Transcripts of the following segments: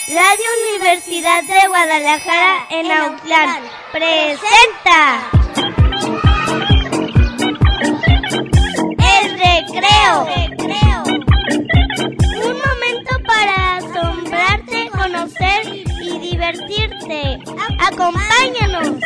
Radio Universidad de Guadalajara en Autlán presenta El Recreo. Un momento para asombrarte, conocer y divertirte. Acompáñanos.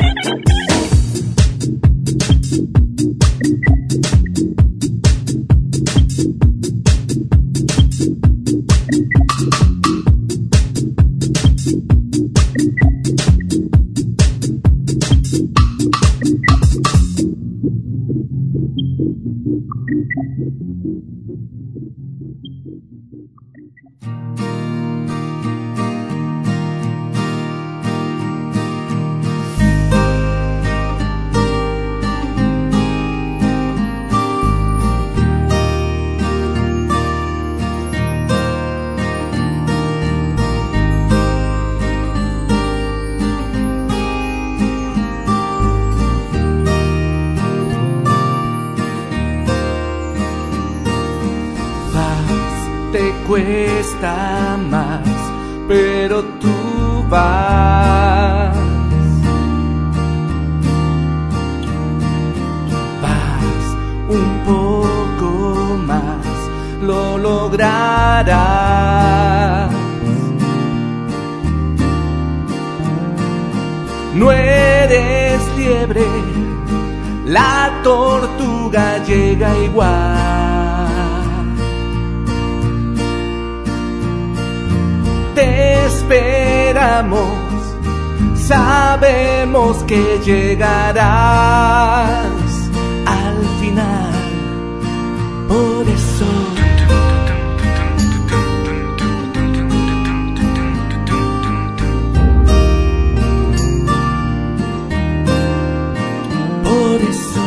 Cuesta más, pero tú vas. Vas un poco más, lo lograrás. No eres liebre, la tortuga llega igual. Te esperamos, sabemos que llegarás al final, por eso. Por eso.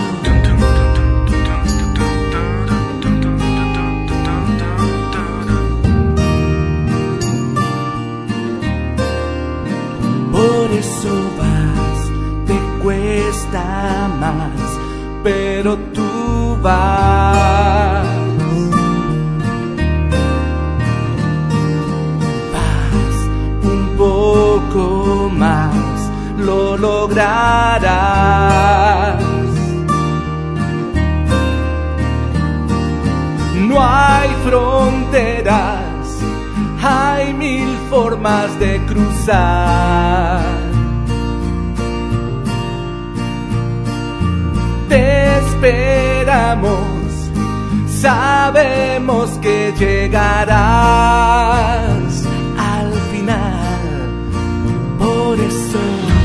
Por eso vas, te cuesta más, pero tú vas. Vas un poco más, lo lograrás. No hay fronteras, hay mil formas de cruzar. Te esperamos, sabemos que llegarás al final, por eso.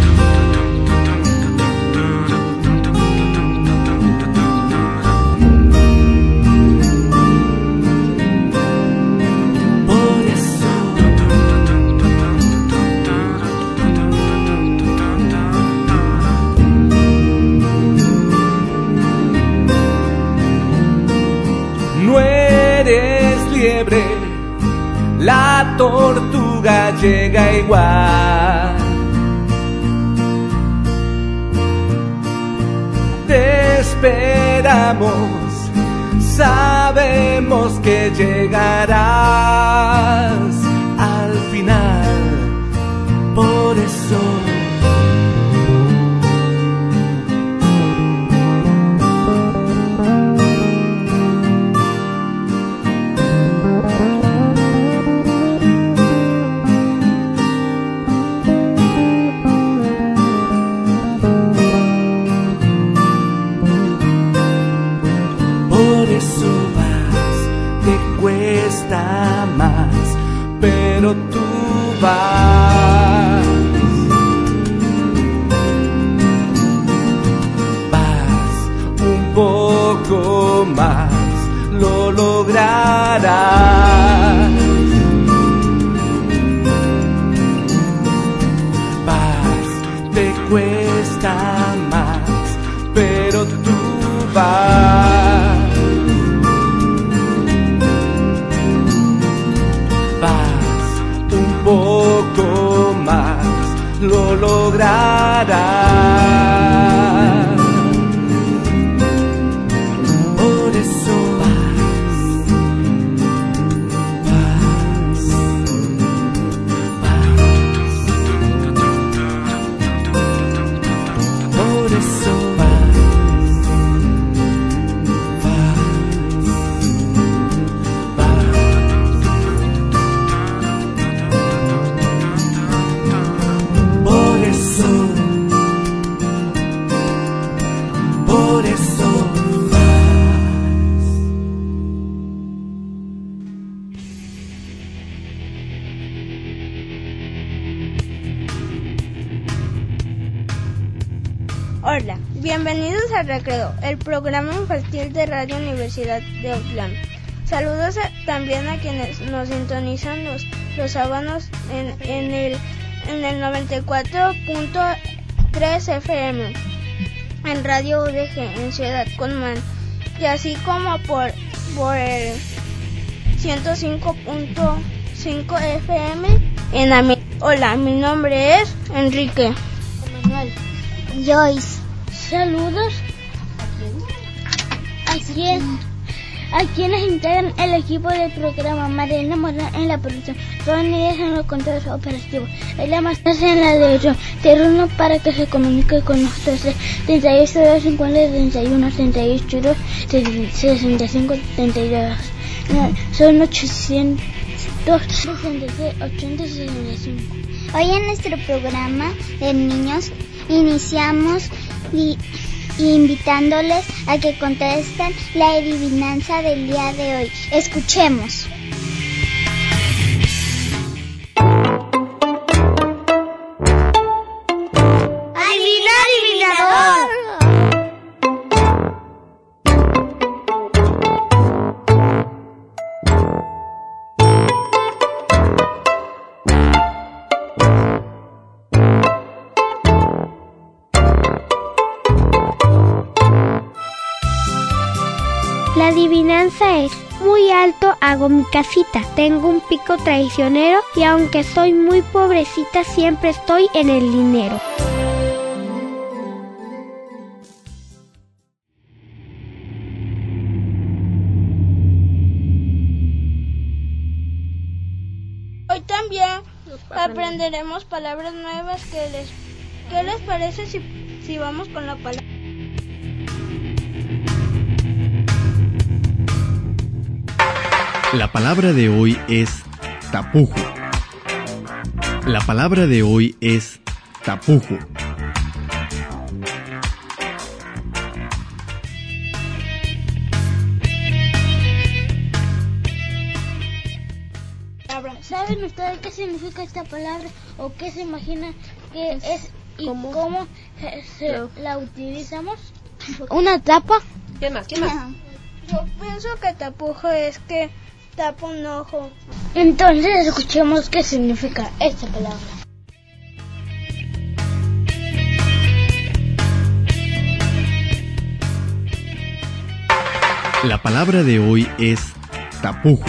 La tortuga llega igual. Te esperamos, sabemos que llegarás al final, por eso. Más, pero tú vas. Vas un poco más, lo lograrás. Vas, te cuesta más, pero tú vas. Poco más, lo lograrás. Por eso vas, vas, vas. Bienvenidos al Recreo, el programa infantil de Radio Universidad de Autlán. Saludos también a quienes nos sintonizan los sábados en el 94.3 FM en Radio UDG en Ciudad Colmán, y así como por el 105.5 FM en Ami. Hola, mi nombre es Enrique. Manuel. Joyce. Saludos. ¿A quienes integran el equipo del programa? Mariana Morán en la producción, Tony Díaz en los controles operativos, Ella Masters en la dirección. Turno para que se comunique con nosotros: 38 250 31 38 2 65 32. Son 866 80 65. Hoy en nuestro programa de niños iniciamos invitándoles a que contesten la adivinanza del día de hoy. Escuchemos. ¡Adivinador! La adivinanza es: muy alto hago mi casita, tengo un pico traicionero, y aunque soy muy pobrecita siempre estoy en el dinero. Hoy también aprenderemos palabras nuevas. ¿Qué les parece si vamos con la palabra? La palabra de hoy es tapujo. La palabra de hoy es tapujo. ¿Saben ustedes qué significa esta palabra o qué se imagina que es y cómo la utilizamos? ¿Una tapa? ¿Qué más? Yo pienso que tapujo es que tapa un ojo. Entonces escuchemos qué significa esta palabra. La palabra de hoy es tapujo.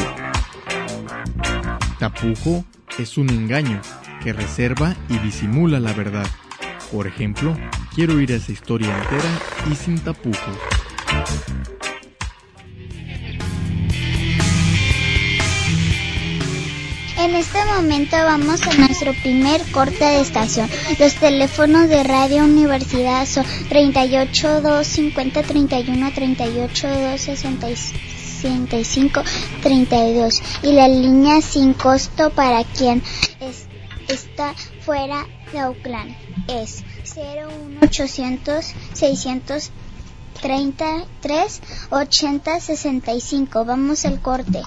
Tapujo es un engaño que reserva y disimula la verdad. Por ejemplo, quiero oír esa historia entera y sin tapujo. En este momento vamos a nuestro primer corte de estación. Los teléfonos de Radio Universidad son 38 250 31 38 265 32 y la línea sin costo para quien está fuera de Autlán es 01800 633 80 65. Vamos al corte.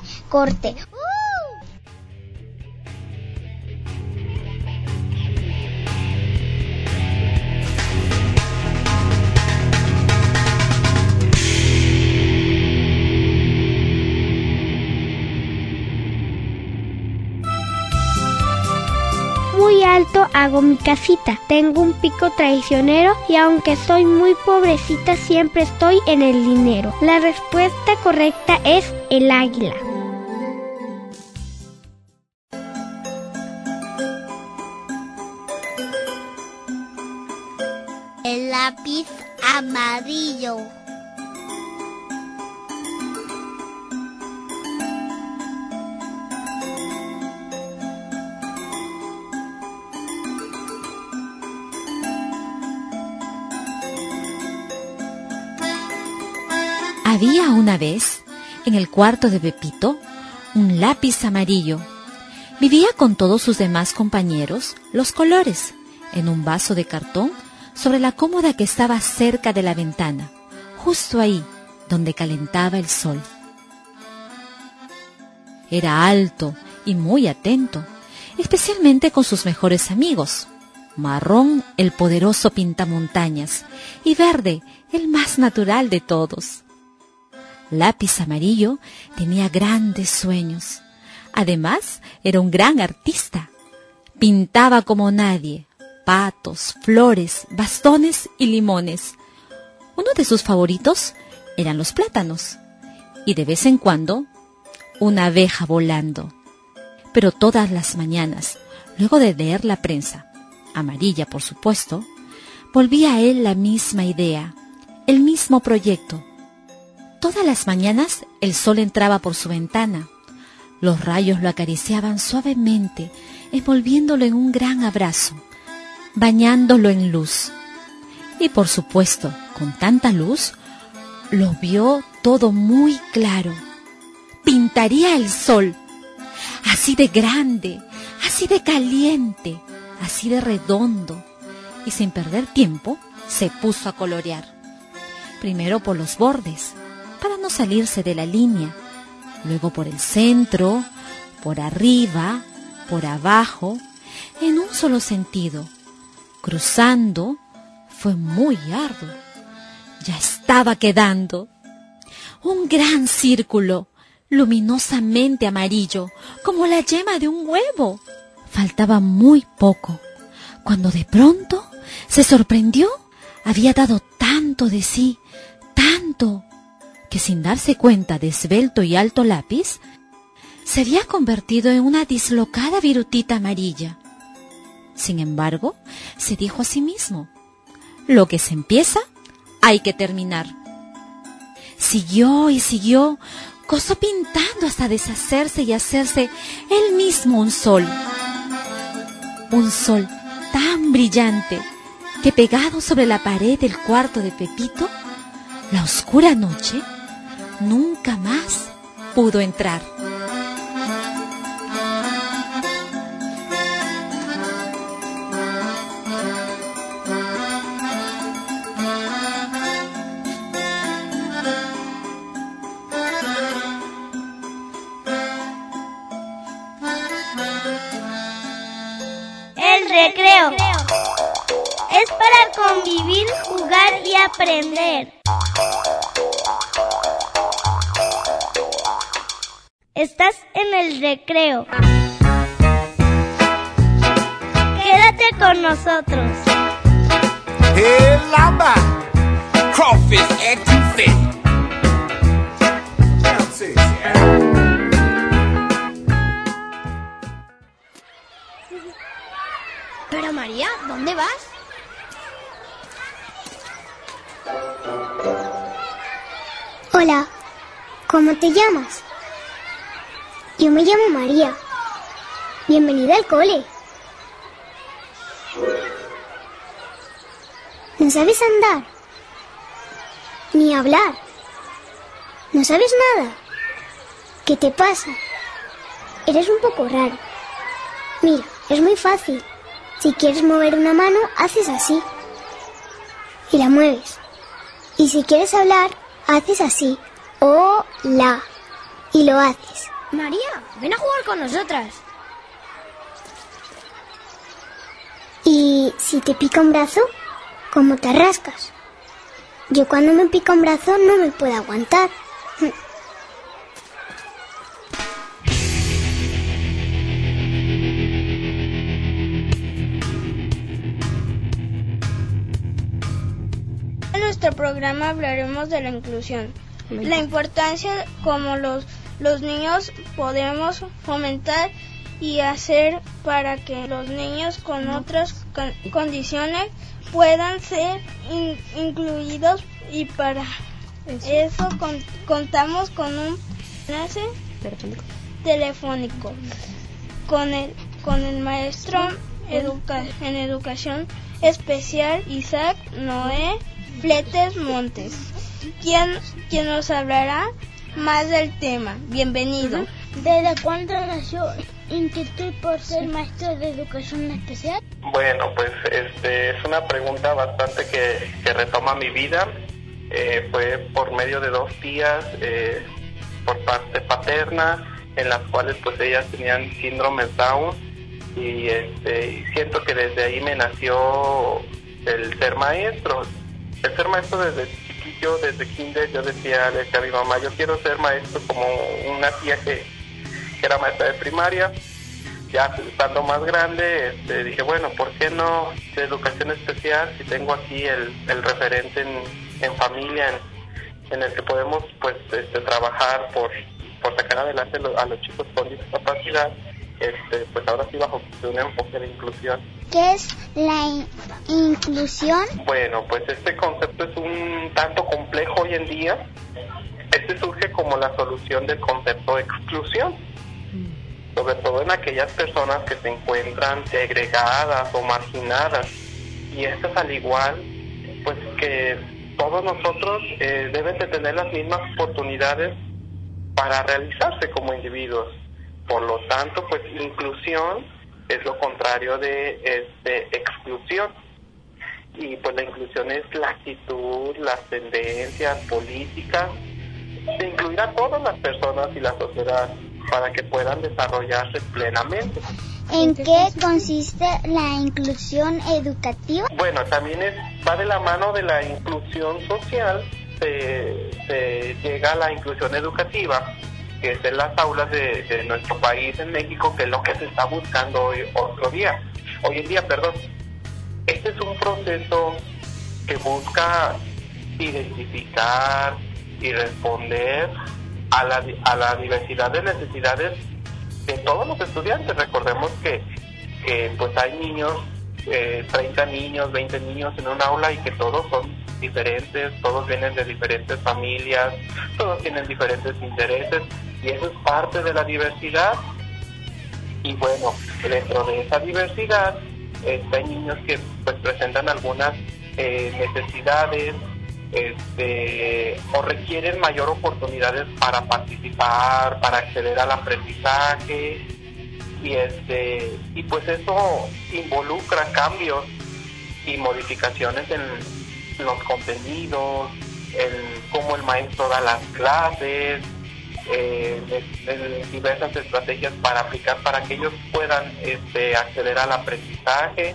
Muy alto hago mi casita, tengo un pico traicionero, y aunque soy muy pobrecita siempre estoy en el dinero. La respuesta correcta es el águila. El lápiz amarillo. Había una vez, en el cuarto de Pepito, un lápiz amarillo. Vivía con todos sus demás compañeros los colores, en un vaso de cartón, sobre la cómoda que estaba cerca de la ventana, justo ahí donde calentaba el sol. Era alto y muy atento, especialmente con sus mejores amigos. marrón el poderoso pintamontañas y verde el más natural de todos. Lápiz Amarillo tenía grandes sueños. Además, era un gran artista. Pintaba como nadie, patos, flores, bastones y limones. Uno de sus favoritos eran los plátanos y de vez en cuando una abeja volando. Pero todas las mañanas, luego de leer la prensa, amarilla por supuesto, volvía a él la misma idea, el mismo proyecto. Todas las mañanas el sol entraba por su ventana. Los rayos lo acariciaban suavemente, envolviéndolo en un gran abrazo, bañándolo en luz. Y por supuesto, con tanta luz, lo vio todo muy claro. Pintaría el sol, así de grande, así de caliente, así de redondo. Y sin perder tiempo, se puso a colorear. Primero por los bordes, para no salirse de la línea. Luego por el centro, por arriba, por abajo, en un solo sentido. Cruzando, fue muy arduo. Ya estaba quedando. Un gran círculo, luminosamente amarillo, como la yema de un huevo. Faltaba muy poco, cuando de pronto se sorprendió. Había dado tanto de sí, tanto, que sin darse cuenta de esbelto y alto lápiz, se había convertido en una dislocada virutita amarilla. Sin embargo, se dijo a sí mismo: lo que se empieza, hay que terminar. Siguió y siguió, gozó pintando hasta deshacerse y hacerse él mismo un sol. Un sol tan brillante que, pegado sobre la pared del cuarto de Pepito, la oscura noche nunca más pudo entrar. El recreo es para convivir, jugar y aprender. Estás en el recreo. Quédate con nosotros. Hey, lamba, crawfish acting fit. Pero María, ¿dónde vas? Hola, ¿cómo te llamas? Yo me llamo María. Bienvenida al cole. ¿No sabes andar? Ni hablar. ¿No sabes nada? ¿Qué te pasa? Eres un poco raro. Mira, es muy fácil. Si quieres mover una mano, haces así y la mueves. Y si quieres hablar, haces así, hola, y lo haces. María, ven a jugar con nosotras. Y si te pica un brazo, ¿cómo te rascas? Yo cuando me pica un brazo no me puedo aguantar. En nuestro programa hablaremos de la inclusión, la importancia como los niños podemos fomentar y hacer para que los niños con otras condiciones puedan ser incluidos, y para eso contamos con un enlace telefónico con el maestro en educación especial Isaac Noé Fletes Montes, quien nos hablará más del tema. Bienvenido. ¿Desde cuándo nació inquietud por ser maestro de educación especial? Bueno, pues es una pregunta bastante que retoma mi vida. Fue por medio de 2 tías por parte paterna, en las cuales pues ellas tenían síndrome Down, y siento que desde ahí me nació el ser maestro. El ser maestro desde chiquillo, desde kinder, yo le decía a mi mamá, yo quiero ser maestro como una tía que era maestra de primaria. Ya estando más grande, dije, bueno, ¿por qué no de educación especial si tengo aquí el referente en familia en el que podemos pues trabajar por sacar adelante a los chicos con discapacidad? Pues ahora sí bajo un enfoque de inclusión. ¿Qué es la inclusión? Bueno, pues este concepto es un tanto complejo hoy en día. Surge como la solución del concepto de exclusión, sobre todo en aquellas personas que se encuentran segregadas o marginadas, y estas al igual pues que todos nosotros deben de tener las mismas oportunidades para realizarse como individuos. Por lo tanto, pues inclusión es lo contrario de exclusión, y pues la inclusión es la actitud, las tendencias políticas de incluir a todas las personas y la sociedad para que puedan desarrollarse plenamente. ¿En qué consiste la inclusión educativa? Bueno, también va de la mano de la inclusión social, se llega a la inclusión educativa, que es en las aulas de nuestro país, en México, que es lo que se está buscando hoy en día. Este es un proceso que busca identificar y responder a la diversidad de necesidades de todos los estudiantes. Recordemos que pues hay niños, 30 niños, 20 niños en un aula, y que todos son diferentes, todos vienen de diferentes familias, todos tienen diferentes intereses, y eso es parte de la diversidad. Y bueno, dentro de esa diversidad hay niños que pues presentan algunas necesidades o requieren mayor oportunidades para participar, para acceder al aprendizaje, y pues eso involucra cambios y modificaciones en los contenidos, en cómo el maestro da las clases, en diversas estrategias para aplicar para que ellos puedan acceder al aprendizaje.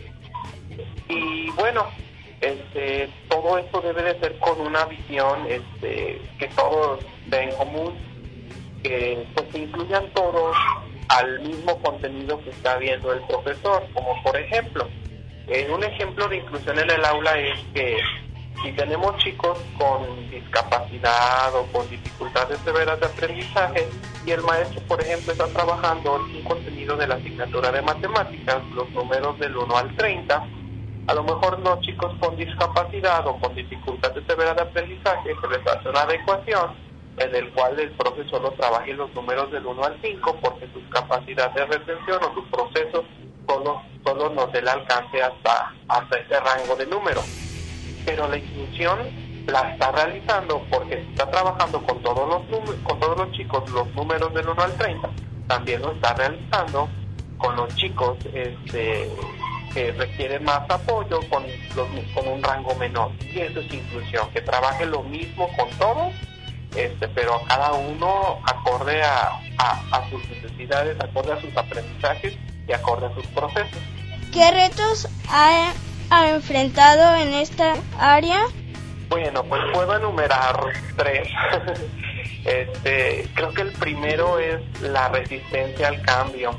Y bueno, todo esto debe de ser con una visión que todos ven en común, que pues se incluyan todos al mismo contenido que está viendo el profesor. Como por ejemplo, un ejemplo de inclusión en el aula es que si tenemos chicos con discapacidad o con dificultades severas de aprendizaje, y el maestro, por ejemplo, está trabajando un contenido de la asignatura de matemáticas, los números del 1 al 30, a lo mejor los chicos con discapacidad o con dificultades severas de aprendizaje se les hace una adecuación en el cual el profesor lo trabaje los números del 1 al 5, porque su capacidad de retención o su proceso solo nos dé el alcance hasta ese rango de número. Pero la inclusión la está realizando porque está trabajando con todos los chicos los números del 1 al 30, también lo está realizando con los chicos que requieren más apoyo con un rango menor. Y eso es inclusión, que trabaje lo mismo con todos, pero a cada uno acorde a sus necesidades, acorde a sus aprendizajes y acorde a sus procesos. ¿Qué retos ha enfrentado en esta área? Bueno, pues puedo enumerar 3. Creo que el primero es la resistencia al cambio.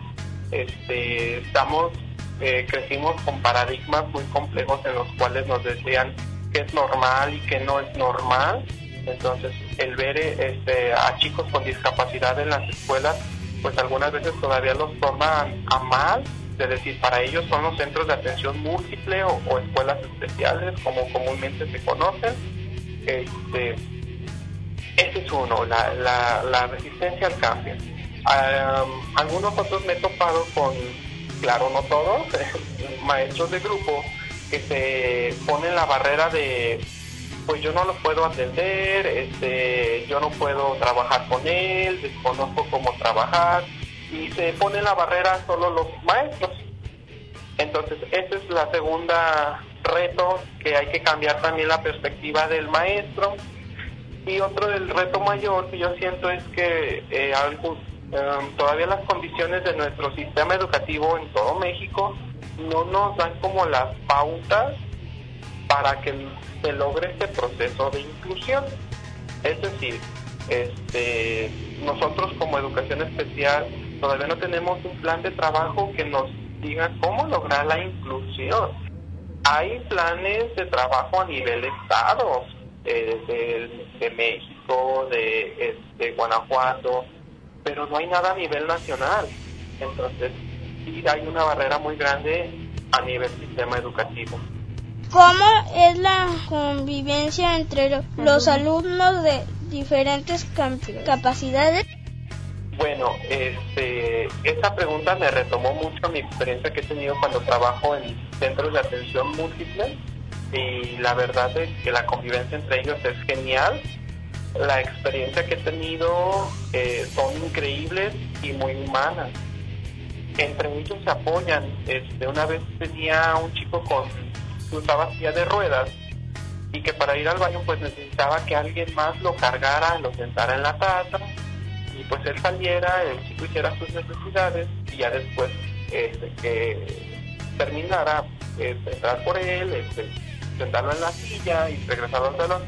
Crecimos con paradigmas muy complejos en los cuales nos decían qué es normal y qué no es normal. Entonces, el ver a chicos con discapacidad en las escuelas, pues algunas veces todavía los toman a mal, es decir, para ellos son los centros de atención múltiple o escuelas especiales, como comúnmente se conocen. Ese es uno, la resistencia al cambio. Algunos otros me he topado con, claro, no todos, maestros de grupo que se ponen la barrera de, pues yo no lo puedo atender, yo no puedo trabajar con él, desconozco cómo trabajar, y se pone la barrera solo los maestros. Entonces, esa es la segunda reto, que hay que cambiar también la perspectiva del maestro. Y otro del reto mayor que yo siento es que todavía las condiciones de nuestro sistema educativo en todo México no nos dan como las pautas para que se logre este proceso de inclusión. Es decir, nosotros como educación especial todavía no tenemos un plan de trabajo que nos diga cómo lograr la inclusión. Hay planes de trabajo a nivel estado, de México, de Guanajuato, pero no hay nada a nivel nacional. Entonces, sí hay una barrera muy grande a nivel sistema educativo. ¿Cómo es la convivencia entre los alumnos de diferentes capacidades? Bueno, esta pregunta me retomó mucho mi experiencia que he tenido cuando trabajo en centros de atención múltiple, y la verdad es que la convivencia entre ellos es genial. La experiencia que he tenido son increíbles y muy humanas. Entre ellos se apoyan. Una vez tenía un chico que usaba silla de ruedas y que para ir al baño pues necesitaba que alguien más lo cargara, lo sentara en la taza, y pues él saliera, el chico hiciera sus necesidades y ya después que terminara, entrar por él, sentarlo en la silla y regresar al salón.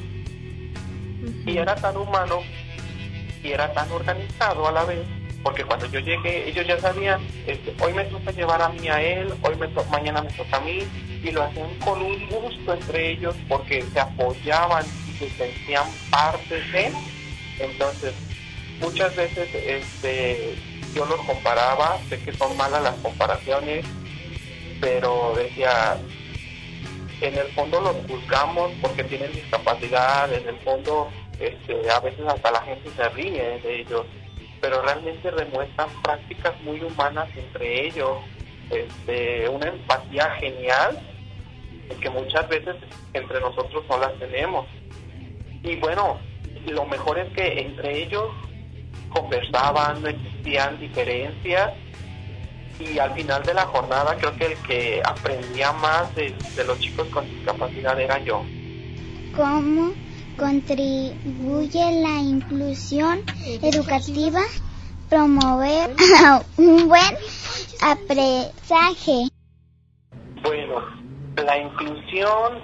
Y era tan humano y era tan organizado a la vez, porque cuando yo llegué ellos ya sabían, hoy me toca llevar a mí a él, mañana me toca a mí, y lo hacían con un gusto entre ellos porque se apoyaban y se sentían parte de. Entonces muchas veces yo los comparaba, sé que son malas las comparaciones, pero decía, en el fondo los juzgamos porque tienen discapacidad, en el fondo a veces hasta la gente se ríe de ellos, pero realmente demuestran prácticas muy humanas entre ellos, una empatía genial que muchas veces entre nosotros no las tenemos. Y bueno, lo mejor es que entre ellos conversaban, no existían diferencias, y al final de la jornada creo que el que aprendía más de los chicos con discapacidad era yo. ¿Cómo contribuye la inclusión educativa promover un buen aprendizaje? Bueno, la inclusión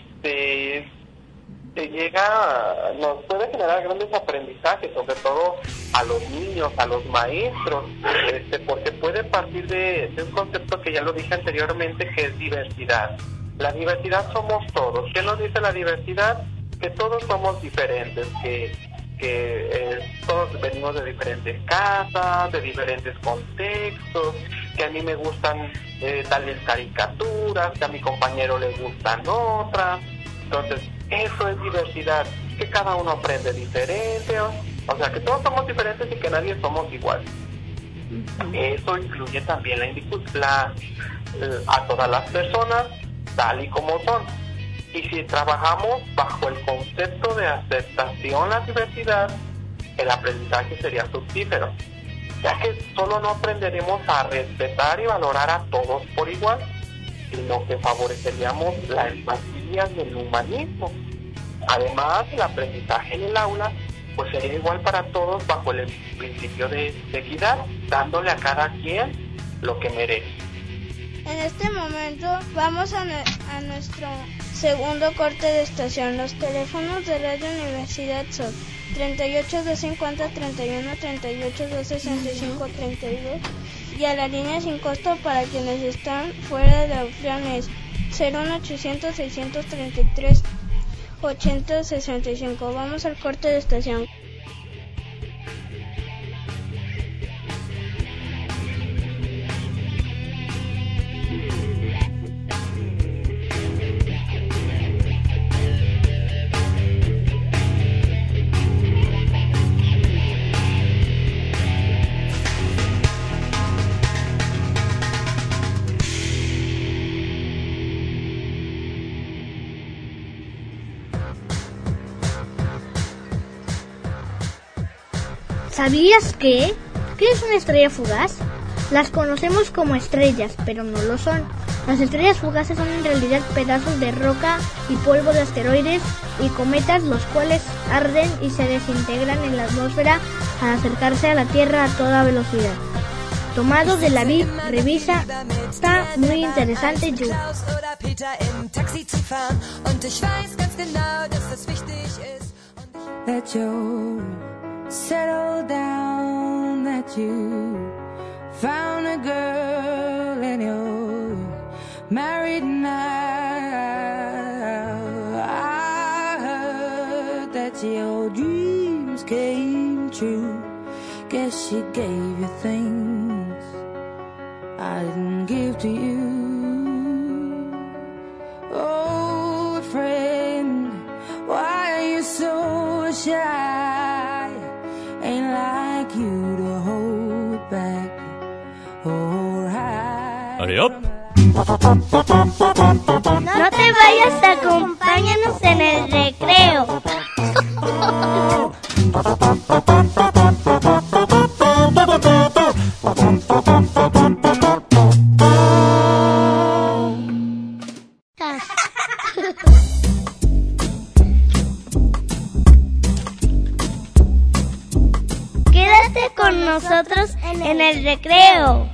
nos puede generar grandes aprendizajes, sobre todo a los niños, a los maestros, porque puede partir de un concepto que ya lo dije anteriormente, que es diversidad. La diversidad somos todos. ¿Qué nos dice la diversidad? Que todos somos diferentes, que todos venimos de diferentes casas, de diferentes contextos, que a mí me gustan tales caricaturas, que a mi compañero le gustan otras. Entonces, eso es diversidad, que cada uno aprende diferente, o sea, que todos somos diferentes y que nadie somos iguales. Eso incluye también a todas las personas tal y como son. Y si trabajamos bajo el concepto de aceptación a la diversidad, el aprendizaje sería fructífero, ya que solo no aprenderemos a respetar y valorar a todos por igual, sino que favoreceríamos la empatía y el humanismo. Además, el aprendizaje en el aula pues sería igual para todos bajo el principio de equidad, dándole a cada quien lo que merece. En este momento vamos a nuestro segundo corte de estación. Los teléfonos de Radio Universidad son 38 250 31 38 265 32 y a la línea sin costo para quienes están fuera de opciones 01800 633 8065. Vamos al corte de estación. ¿Sabías qué? ¿Qué es una estrella fugaz? Las conocemos como estrellas, pero no lo son. Las estrellas fugaces son en realidad pedazos de roca y polvo de asteroides y cometas, los cuales arden y se desintegran en la atmósfera al acercarse a la Tierra a toda velocidad. Tomado de la revista Está muy interesante You. That you settle down, that you found a girl and you're married now. I heard that your dreams came true. Guess she gave you things I didn't give to you. Oh, friend, why are you so shy? Ain't like you to hold back or hide. Hurry up. No te vayas, acompáñanos en el recreo. Quédate con nosotros en el recreo.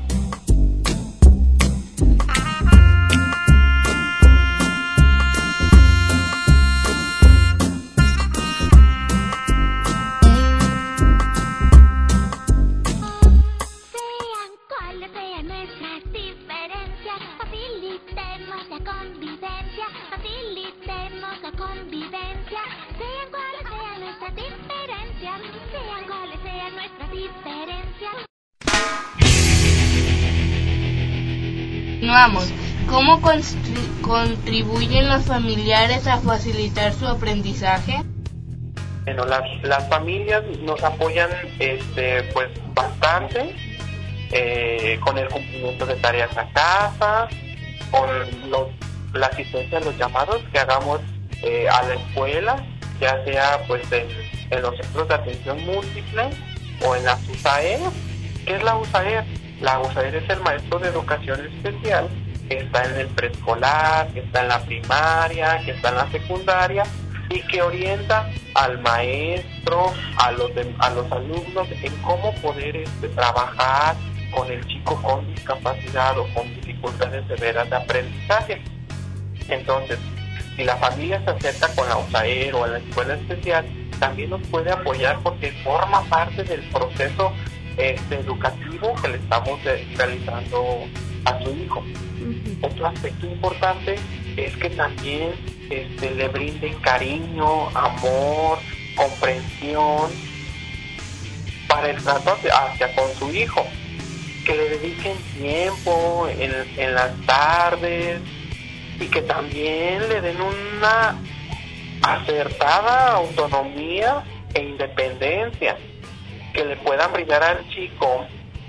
Continuamos. ¿Cómo contribuyen los familiares a facilitar su aprendizaje? Bueno, las familias nos apoyan pues bastante con el cumplimiento de tareas a casa, con la asistencia a los llamados que hagamos a la escuela, ya sea pues en los centros de atención múltiple o en las USAER. ¿Qué es la USAER? La USAER es el maestro de educación especial que está en el preescolar, que está en la primaria, que está en la secundaria y que orienta al maestro, a los alumnos en cómo poder trabajar con el chico con discapacidad o con dificultades severas de aprendizaje. Entonces, si la familia se acerca con la USAER o a la escuela especial, también nos puede apoyar porque forma parte del proceso educativo que le estamos realizando a su hijo. Otro aspecto importante es que también le brinden cariño, amor, comprensión para el trato hacia con su hijo, que le dediquen tiempo en las tardes y que también le den una acertada autonomía e independencia, que le puedan brindar al chico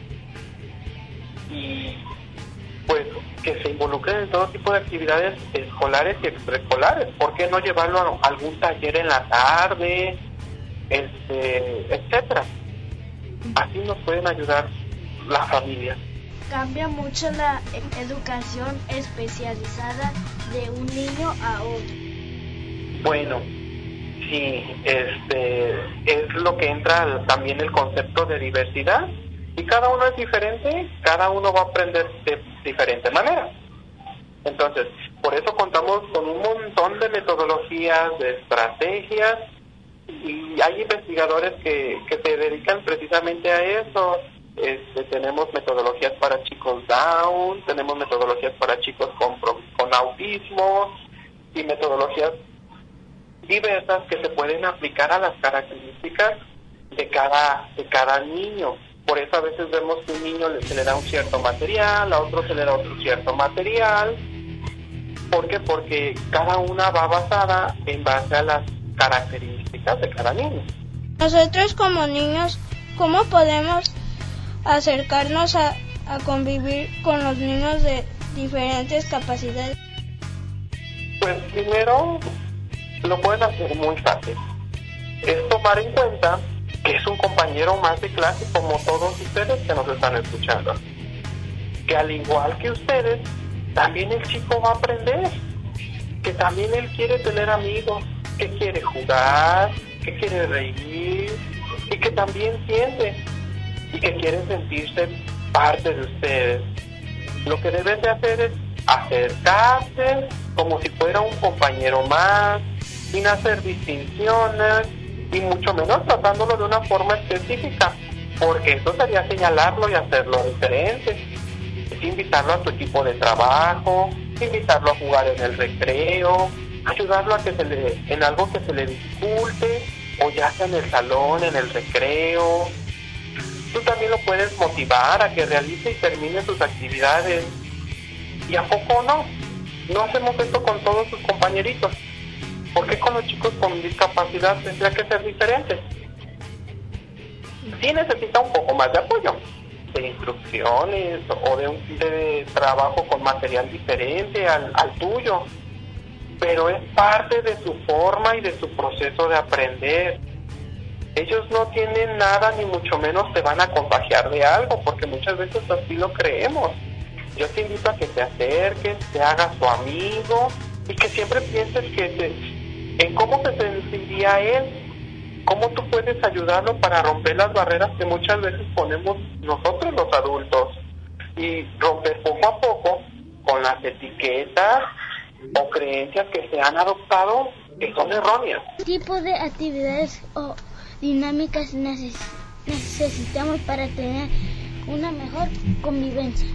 y pues que se involucren en todo tipo de actividades escolares y extraescolares. ¿Por qué no llevarlo a algún taller en la tarde, etcétera? Así nos pueden ayudar las familias. Cambia mucho la educación especializada de un niño a otro. Bueno, sí, es lo que entra también el concepto de diversidad, y cada uno es diferente, cada uno va a aprender de diferente manera. Entonces, por eso contamos con un montón de metodologías, de estrategias, y hay investigadores que se dedican precisamente a eso. Tenemos metodologías para chicos Down, tenemos metodologías para chicos con autismo y metodologías diversas que se pueden aplicar a las características de cada niño. Por eso a veces vemos que un niño se le da un cierto material, a otro se le da otro cierto material. ¿Por qué? Porque cada una va basada en base a las características de cada niño. Nosotros como niños, ¿cómo podemos acercarnos a convivir con los niños de diferentes capacidades? Pues primero lo pueden hacer muy fácil. Es tomar en cuenta que es un compañero más de clase como todos ustedes que nos están escuchando. Que al igual que ustedes, también el chico va a aprender. Que también él quiere tener amigos, que quiere jugar, que quiere reír, y que también sienten y que quieren sentirse parte de ustedes. Lo que debes de hacer es acercarse como si fuera un compañero más, sin hacer distinciones y mucho menos tratándolo de una forma específica, porque eso sería señalarlo y hacerlo diferente. Es invitarlo a tu equipo de trabajo, invitarlo a jugar en el recreo, ayudarlo a que en algo que se le dificulte, o ya sea en el salón, en el recreo. Tú también lo puedes motivar a que realice y termine sus actividades. ¿Y a poco no? No hacemos esto con todos sus compañeritos. ¿Por qué con los chicos con discapacidad tendría que ser diferente? Sí necesita un poco más de apoyo, de instrucciones o de trabajo con material diferente al tuyo, pero es parte de su forma y de su proceso de aprender. Ellos no tienen nada, ni mucho menos te van a contagiar de algo, porque muchas veces así lo creemos. Yo te invito a que te acerques, te hagas tu amigo y que siempre pienses en cómo se sentiría él, cómo tú puedes ayudarlo para romper las barreras que muchas veces ponemos nosotros los adultos, y romper poco a poco con las etiquetas o creencias que se han adoptado que son erróneas. ¿Qué tipo de actividades o dinámicas necesitamos para tener una mejor convivencia?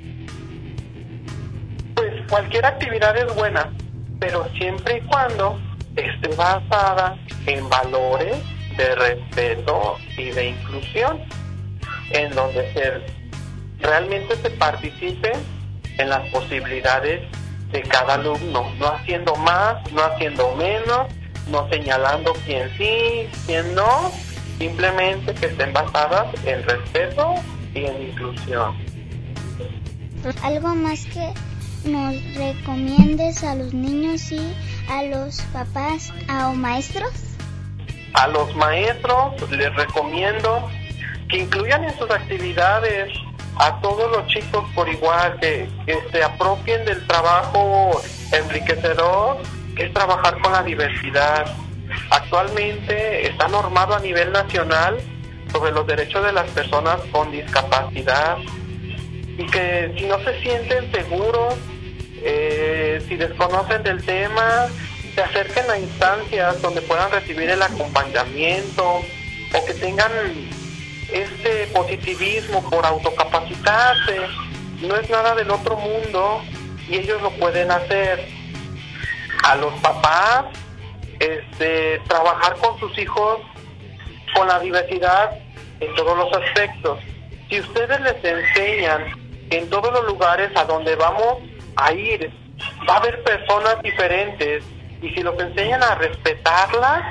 Pues cualquier actividad es buena, pero siempre y cuando esté basada en valores de respeto y de inclusión, en donde realmente se participe en las posibilidades de cada alumno, no haciendo más, no haciendo menos, no señalando quién sí, quién no, simplemente que estén basadas en respeto y en inclusión. ¿Algo más que nos recomiendes a los niños y a los papás o maestros? A los maestros les recomiendo que incluyan en sus actividades a todos los chicos por igual, que se apropien del trabajo enriquecedor que es trabajar con la diversidad. Actualmente está normado a nivel nacional sobre los derechos de las personas con discapacidad, y que si no se sienten seguros, si desconocen del tema, se acerquen a instancias donde puedan recibir el acompañamiento, o que tengan este positivismo por autocapacitarse. No es nada del otro mundo y ellos lo pueden hacer. A los papás, trabajar con sus hijos con la diversidad en todos los aspectos. Si ustedes les enseñan en todos los lugares a donde vamos a ir, va a haber personas diferentes, y si los enseñan a respetarlas,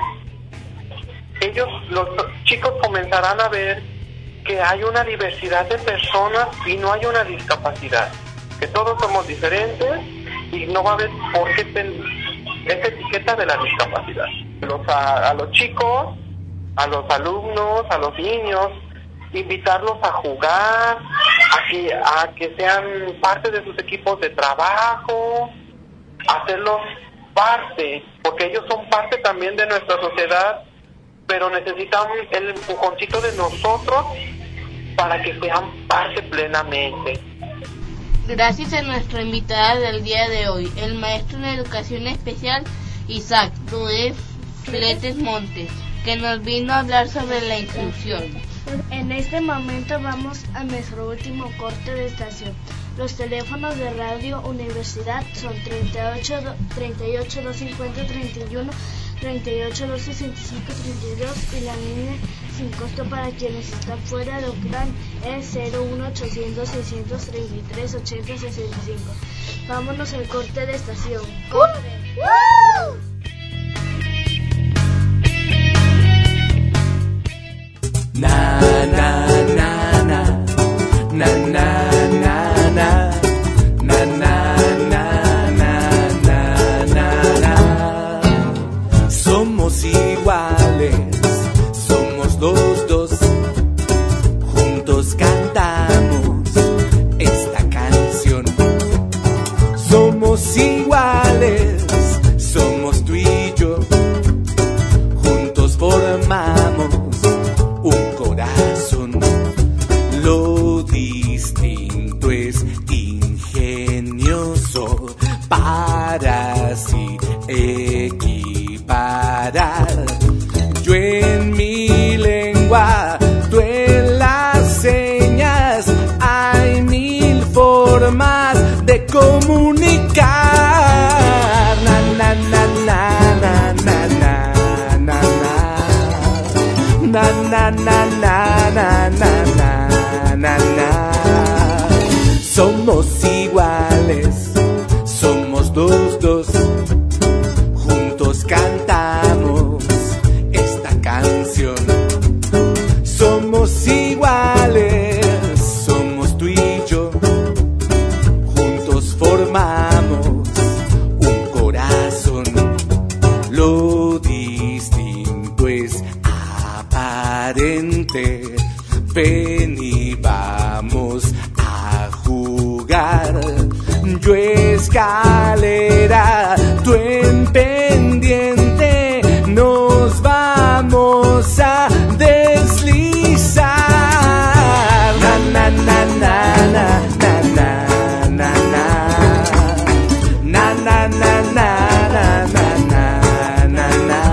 los chicos comenzarán a ver que hay una diversidad de personas y no hay una discapacidad, que todos somos diferentes y no va a haber por qué esa etiqueta de la discapacidad. A los chicos, a los alumnos, a los niños, invitarlos a jugar, a que sean parte de sus equipos de trabajo, hacerlos parte, porque ellos son parte también de nuestra sociedad, pero necesitan el empujoncito de nosotros para que sean parte plenamente. Gracias a nuestra invitada del día de hoy, el maestro en educación especial Isaac Ruiz Fletes Montes, que nos vino a hablar sobre la inclusión. En este momento vamos a nuestro último corte de estación. Los teléfonos de Radio Universidad son 38 250 31, 38 265 32 y la línea sin costo para quienes están fuera de Ucrania es 01800 633 80 65. Vámonos al corte de estación. ¡Corre! Na na na na na na na na na na. Somos iguales, somos los dos, juntos cantamos esta canción. Somos iguales, somos tú y yo, juntos formamos Lo distinto es ingenioso para así equiparar. Yo en mi lengua, tú en las señas, hay mil formas de comunicar. Na na na na na na na na na na na na na na na na. Somos iguales, somos los dos, juntos cantamos esta canción. Somos iguales, somos tú y yo, juntos formamos un corazón. Lo distinto es aparente. Ven y vamos a jugar. Yo escalera, tú en pendiente, nos vamos a deslizar. Na na na na na na na na na na na na na na.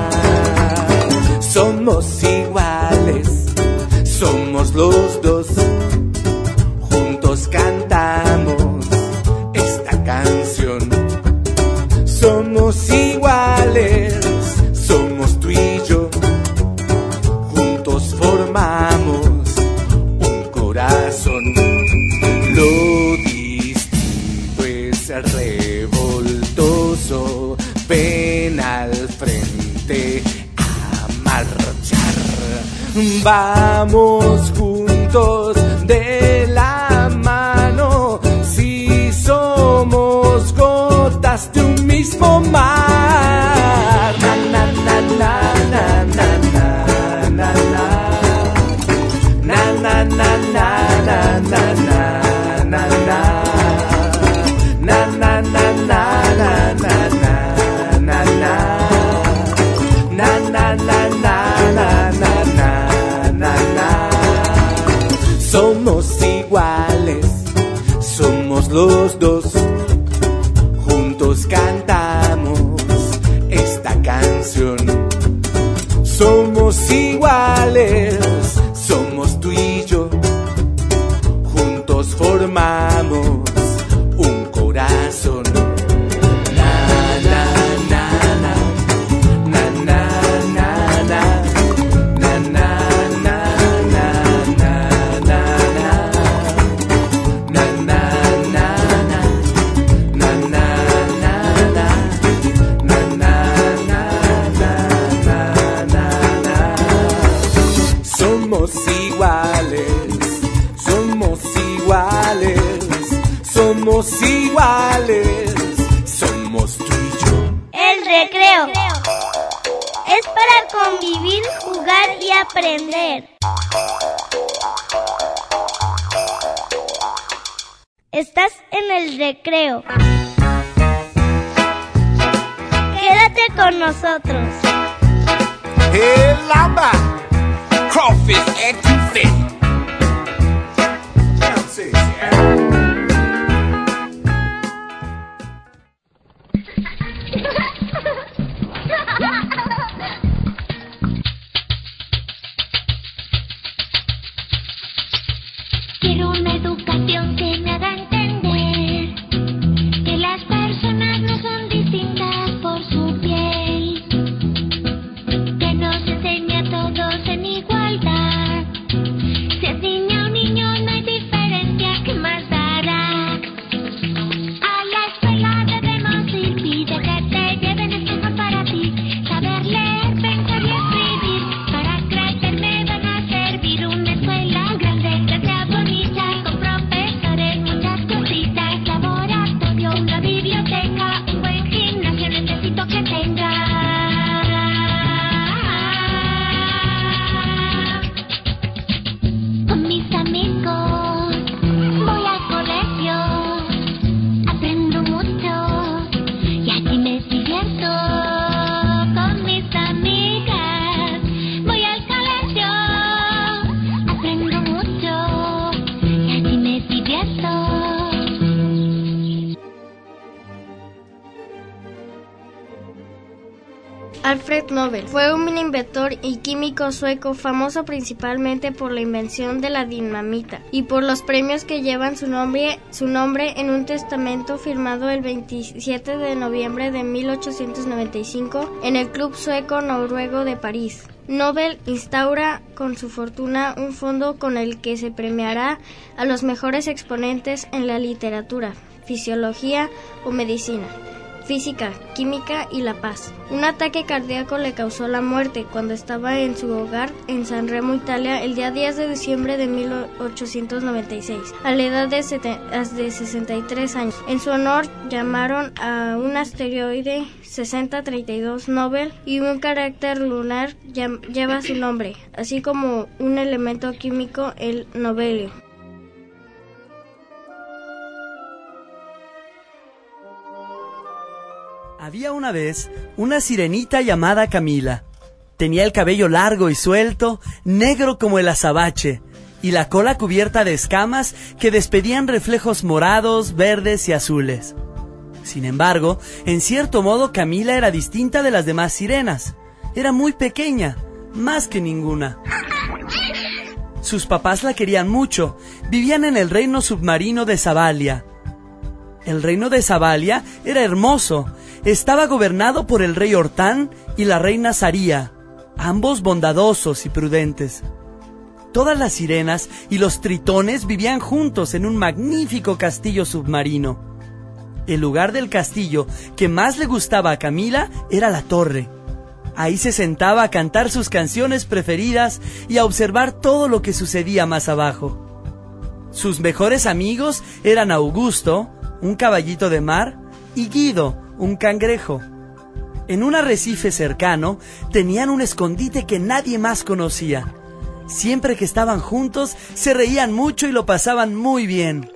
Somos iguales, somos los dos, juntos cantamos esta canción. Somos iguales, somos tú y yo, juntos formamos un corazón. Lo distinto es revoltoso, ven al frente a marchar. Vamos juntos de la mano, si somos gotas de un mismo mar. Na na na na na na na na na na na na na na na na. Na na na na na na na na. Na na na na na na na. Somos iguales, somos los dos, juntos cantamos esta canción. Somos iguales, somos tú y yo, juntos formamos un corazón. Somos iguales, somos iguales, somos tú y yo. El recreo es para convivir, jugar y aprender. Estás en el recreo. Quédate con nosotros. Hey, Lamba, crawfish acting fit. Quiero una educación que me haga entender que las personas no son distintas por su piel, que nos enseñe a todos en igualdad. Alfred Nobel. Fue un inventor y químico sueco famoso principalmente por la invención de la dinamita y por los premios que llevan su nombre en un testamento firmado el 27 de noviembre de 1895 en el Club Sueco-Noruego de París. Nobel instaura con su fortuna un fondo con el que se premiará a los mejores exponentes en la literatura, fisiología o medicina, física, química y la paz. Un ataque cardíaco le causó la muerte cuando estaba en su hogar en San Remo, Italia, el día 10 de diciembre de 1896, a la edad de 63 años. En su honor llamaron a un asteroide 6032 Nobel y un cráter lunar lleva su nombre, así como un elemento químico, el nobelio. Había una vez una sirenita llamada Camila. Tenía el cabello largo y suelto, negro como el azabache, y la cola cubierta de escamas que despedían reflejos morados, verdes y azules. Sin embargo, en cierto modo Camila era distinta de las demás sirenas. Era muy pequeña, más que ninguna. Sus papás la querían mucho. Vivían en el reino submarino de Savalia. El reino de Savalia era hermoso. Estaba gobernado por el rey Hortán y la reina Saría, ambos bondadosos y prudentes. Todas las sirenas y los tritones vivían juntos en un magnífico castillo submarino. El lugar del castillo que más le gustaba a Camila era la torre. Ahí se sentaba a cantar sus canciones preferidas y a observar todo lo que sucedía más abajo. Sus mejores amigos eran Augusto, un caballito de mar, y Guido, un cangrejo. En un arrecife cercano tenían un escondite que nadie más conocía. Siempre que estaban juntos se reían mucho y lo pasaban muy bien.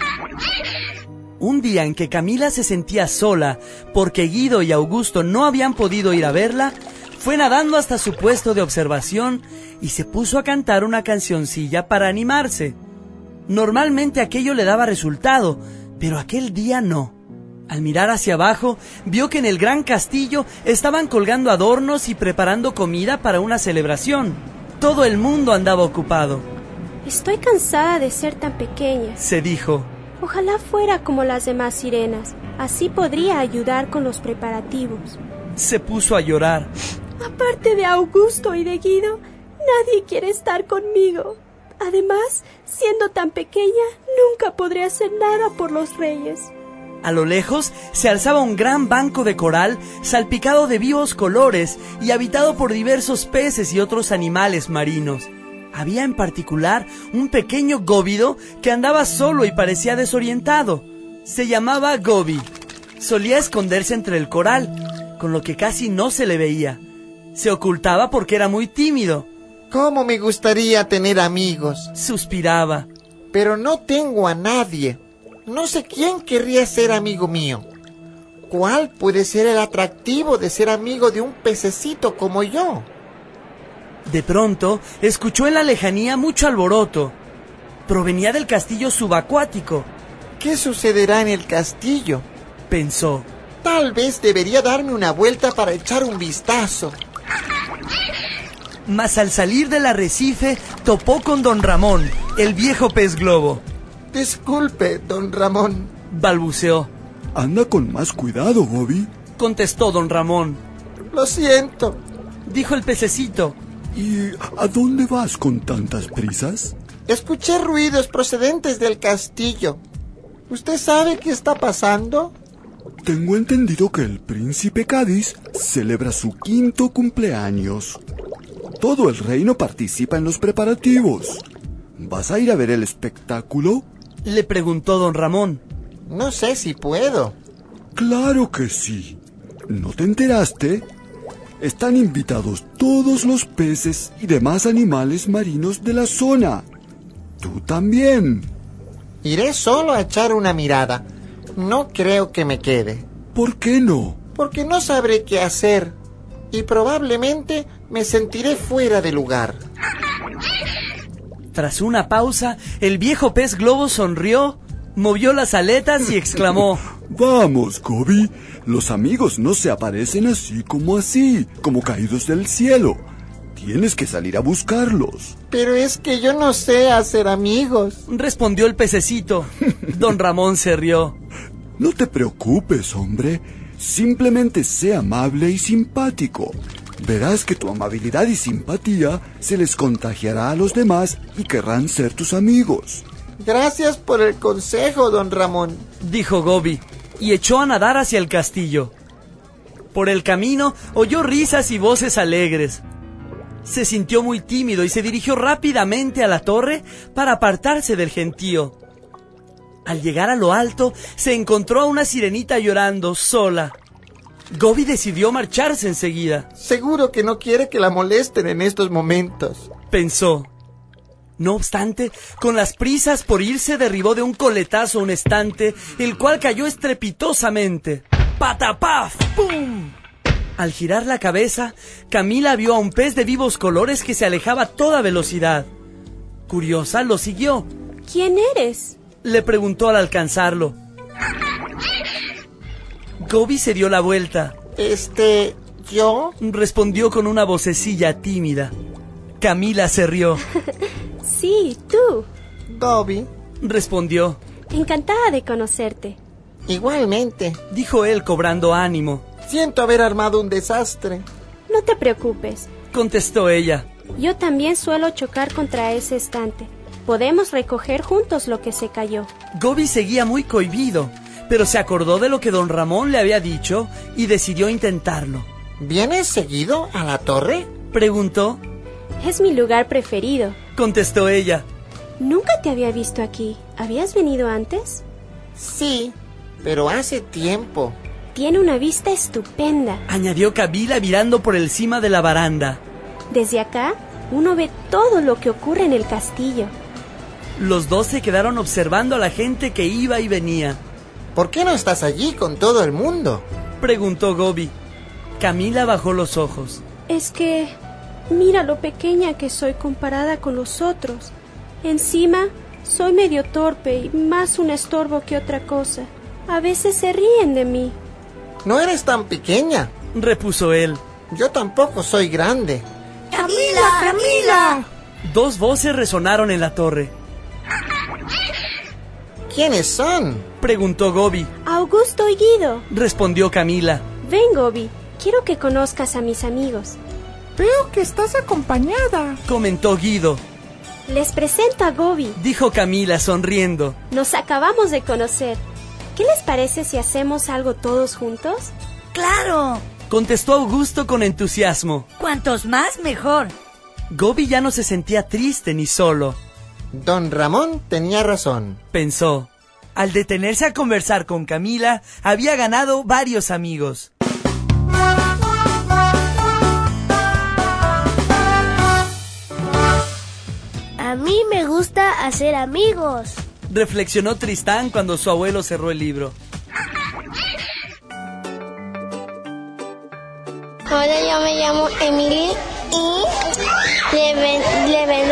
Un día en que Camila se sentía sola porque Guido y Augusto no habían podido ir a verla, fue nadando hasta su puesto de observación y se puso a cantar una cancioncilla para animarse. Normalmente aquello le daba resultado, pero aquel día no. Al mirar hacia abajo, vio que en el gran castillo estaban colgando adornos y preparando comida para una celebración. Todo el mundo andaba ocupado. Estoy cansada de ser tan pequeña, se dijo. Ojalá fuera como las demás sirenas. Así podría ayudar con los preparativos. Se puso a llorar. Aparte de Augusto y de Guido, nadie quiere estar conmigo. Además, siendo tan pequeña, nunca podré hacer nada por los reyes. A lo lejos se alzaba un gran banco de coral salpicado de vivos colores y habitado por diversos peces y otros animales marinos. Había en particular un pequeño góvido que andaba solo y parecía desorientado. Se llamaba Gobi. Solía esconderse entre el coral, con lo que casi no se le veía. Se ocultaba porque era muy tímido. ¿Cómo me gustaría tener amigos? Suspiraba. Pero no tengo a nadie. No sé quién querría ser amigo mío. ¿Cuál puede ser el atractivo de ser amigo de un pececito como yo? De pronto, escuchó en la lejanía mucho alboroto. Provenía del castillo subacuático. ¿Qué sucederá en el castillo?, pensó. Tal vez debería darme una vuelta para echar un vistazo. Mas al salir del arrecife, topó con don Ramón, el viejo pez globo. Disculpe, don Ramón, balbuceó. Anda con más cuidado, Gobi, contestó don Ramón. Lo siento, dijo el pececito. ¿Y a dónde vas con tantas prisas? Escuché ruidos procedentes del castillo. ¿Usted sabe qué está pasando? Tengo entendido que el príncipe Cádiz celebra su 5º cumpleaños. Todo el reino participa en los preparativos. ¿Vas a ir a ver el espectáculo?, le preguntó don Ramón. No sé si puedo. Claro que sí. ¿No te enteraste? Están invitados todos los peces y demás animales marinos de la zona. Tú también. Iré solo a echar una mirada. No creo que me quede. ¿Por qué no? Porque no sabré qué hacer y probablemente me sentiré fuera de lugar. Tras una pausa, el viejo pez globo sonrió, movió las aletas y exclamó: Vamos, Gobi. Los amigos no se aparecen así, como caídos del cielo. Tienes que salir a buscarlos. Pero es que yo no sé hacer amigos, respondió el pececito. Don Ramón se rió. No te preocupes, hombre. Simplemente sé amable y simpático. Verás que tu amabilidad y simpatía se les contagiará a los demás y querrán ser tus amigos. Gracias por el consejo, don Ramón, dijo Gobi, y echó a nadar hacia el castillo. Por el camino oyó risas y voces alegres. Se sintió muy tímido y se dirigió rápidamente a la torre para apartarse del gentío. Al llegar a lo alto, se encontró a una sirenita llorando sola. Gobi decidió marcharse enseguida. Seguro que no quiere que la molesten en estos momentos, pensó. No obstante, con las prisas por irse derribó de un coletazo un estante, el cual cayó estrepitosamente. ¡Patapaf! ¡Pum! Al girar la cabeza, Camila vio a un pez de vivos colores que se alejaba a toda velocidad. Curiosa, lo siguió. ¿Quién eres?, le preguntó al alcanzarlo. Gobi se dio la vuelta. ¿Yo? Respondió con una vocecilla tímida. Camila se rió. Sí, tú. Gobi, respondió. Encantada de conocerte. Igualmente, dijo él cobrando ánimo. Siento haber armado un desastre. No te preocupes, contestó ella. Yo también suelo chocar contra ese estante. Podemos recoger juntos lo que se cayó. Gobi seguía muy cohibido, pero se acordó de lo que don Ramón le había dicho y decidió intentarlo. ¿Vienes seguido a la torre?, preguntó. Es mi lugar preferido, contestó ella. Nunca te había visto aquí. ¿Habías venido antes? Sí, pero hace tiempo. Tiene una vista estupenda, añadió Camila mirando por encima de la baranda. Desde acá, uno ve todo lo que ocurre en el castillo. Los dos se quedaron observando a la gente que iba y venía. ¿Por qué no estás allí con todo el mundo?, preguntó Gobi. Camila bajó los ojos. Es que mira lo pequeña que soy comparada con los otros. Encima, soy medio torpe y más un estorbo que otra cosa. A veces se ríen de mí. No eres tan pequeña, repuso él. Yo tampoco soy grande. ¡Camila, Camila! Dos voces resonaron en la torre. ¿Quiénes son?, preguntó Gobi. Augusto y Guido, respondió Camila. Ven, Gobi, quiero que conozcas a mis amigos. Veo que estás acompañada, comentó Guido. Les presento a Gobi, dijo Camila sonriendo. Nos acabamos de conocer. ¿Qué les parece si hacemos algo todos juntos? ¡Claro!, contestó Augusto con entusiasmo. Cuantos más, mejor. Gobi ya no se sentía triste ni solo. Don Ramón tenía razón, pensó. Al detenerse a conversar con Camila, había ganado varios amigos. A mí me gusta hacer amigos, reflexionó Tristán cuando su abuelo cerró el libro. Hola, yo me llamo Emily y le vendo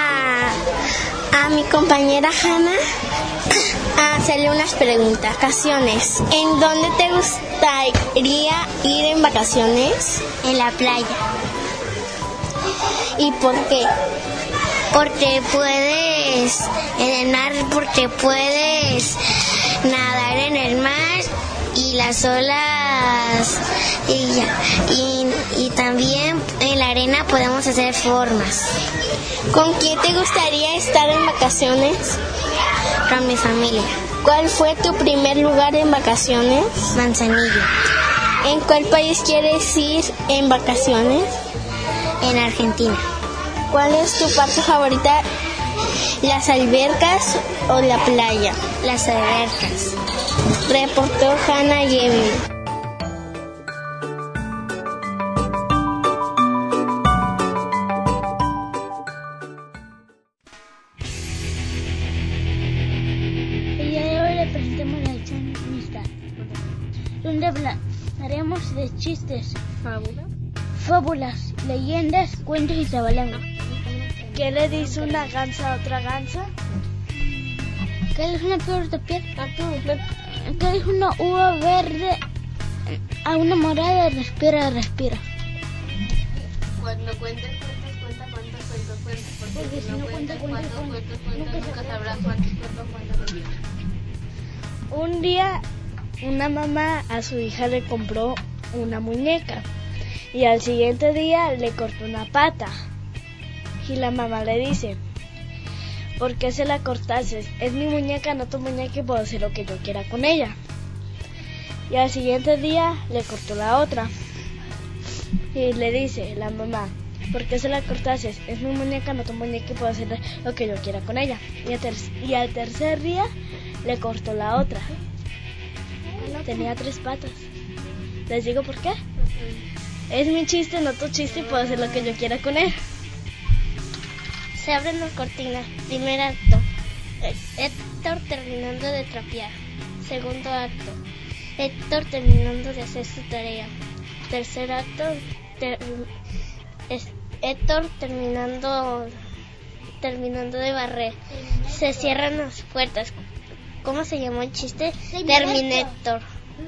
a mi compañera Hannah a hacerle unas preguntas. Vacaciones. ¿En dónde te gustaría ir en vacaciones? En la playa. ¿Y por qué? Porque puedes porque puedes nadar en el mar y las olas y también en la arena podemos hacer formas. ¿Con quién te gustaría estar en vacaciones? Con mi familia. ¿Cuál fue tu primer lugar en vacaciones? Manzanillo. ¿En cuál país quieres ir en vacaciones? En Argentina. ¿Cuál es tu parte favorita? ¿Las albercas o la playa? Las albercas. Reportó Hannah y Emily. El día de hoy le presentamos la lección mixta, donde hablaremos de chistes, fábulas, leyendas, cuentos y trabalenguas. ¿Qué le dice una gansa a otra gansa? ¿Qué es una torta piel? ¿Qué dijo una uva verde a una morada? Respira. Cuando cuentes, cuenta cuántos cuentos, porque si no cuentas cuántos nunca sabrás cuántos. Un día una mamá a su hija le compró una muñeca y al siguiente día le cortó una pata. Y la mamá le dice: ¿por qué se la cortaste? Es mi muñeca, no tu muñeca, y puedo hacer lo que yo quiera con ella. Y al siguiente día le cortó la otra. Y le dice la mamá: ¿por qué se la cortaste? Es mi muñeca, no tu muñeca, y puedo hacer lo que yo quiera con ella. Y al tercer día le cortó la otra. Tenía 3 patas. ¿Les digo por qué? Es mi chiste, no tu chiste, y puedo hacer lo que yo quiera con él. Se abren las cortinas. Primer acto: Héctor terminando de trapear. Segundo acto: Héctor terminando de hacer su tarea. Tercer acto: Héctor terminando de barrer. Se cierran las puertas. ¿Cómo se llamó el chiste? Terminator.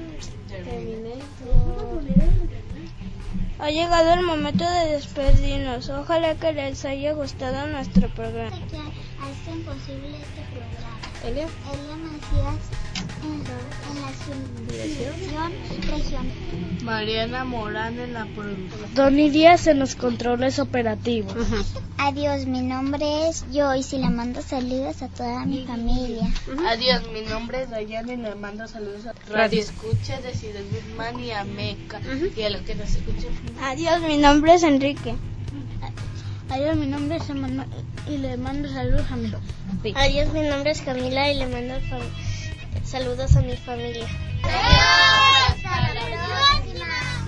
Ha llegado el momento de despedirnos. Ojalá que les haya gustado nuestro programa. Hacen posible este programa. Elia Macías en la subdirección regional. Mariana Morán en la producción. Donny Díaz en los controles operativos. Adiós, mi nombre es Joyce y le mando saludos a toda mi familia. Adiós, mi nombre es Dayana y le mando saludos a Radio Escucha de Ciudad Guzmán y a Meca y a los que nos escuchan. Adiós, mi nombre es Enrique. Adiós, mi nombre es Emanuel y le mando saludos a mi familia. Adiós, mi nombre es Camila y le mando saludos a mi familia. ¡Adiós! ¡Hasta la próxima!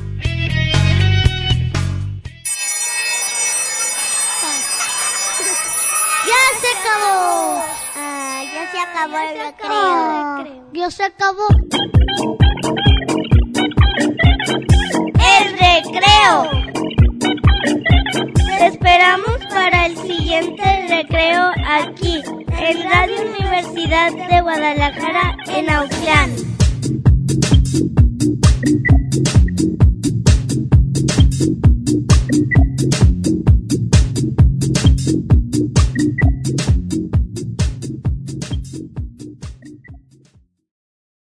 ¡Ya se acabó! Ya se acabó el recreo. Ya se acabó. ¡El recreo! Te esperamos para el siguiente recreo aquí, en Radio Universidad de Guadalajara, en Autlán.